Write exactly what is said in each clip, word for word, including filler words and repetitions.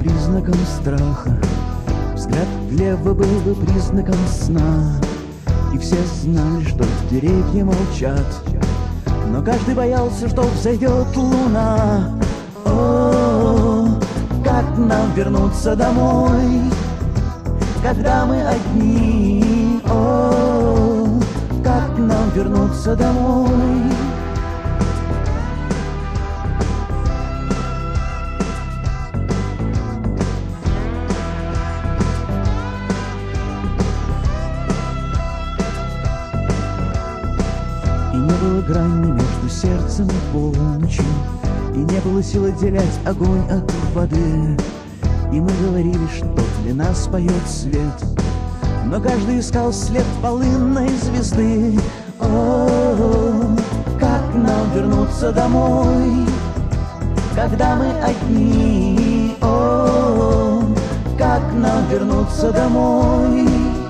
признаком страха, взгляд влево был бы признаком сна. И все знали, что деревья молчат, но каждый боялся, что взойдет луна. О, как нам вернуться домой, когда мы одни? О, как нам вернуться домой? И не было грани между сердцем и полночью, и не было сил отделять огонь от воды. И мы говорили, что для нас поет свет, но каждый искал след полынной звезды. О, как нам вернуться домой, когда мы одни? О, как нам вернуться домой?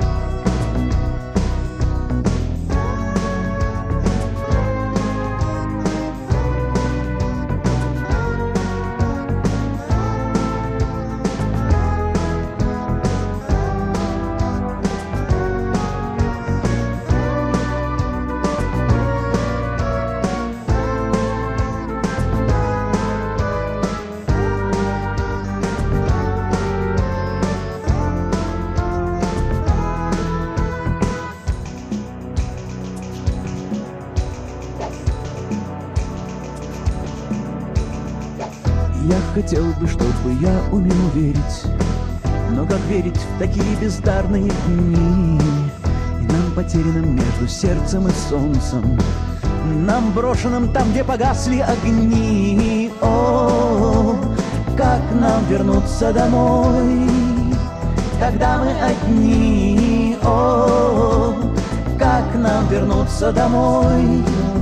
Я хотел бы, чтобы я умел верить, но как верить в такие бездарные дни? И нам потерянным между сердцем и солнцем, нам брошенным там, где погасли огни. О, как нам вернуться домой, когда мы одни? О, как нам вернуться домой?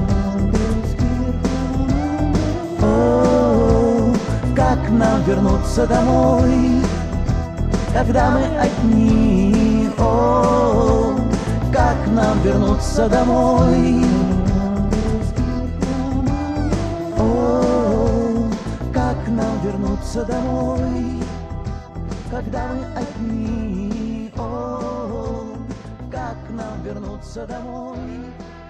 Как нам вернуться домой, когда мы одни? О, как нам вернуться домой? О, как нам вернуться домой, когда мы одни? О, как нам вернуться домой?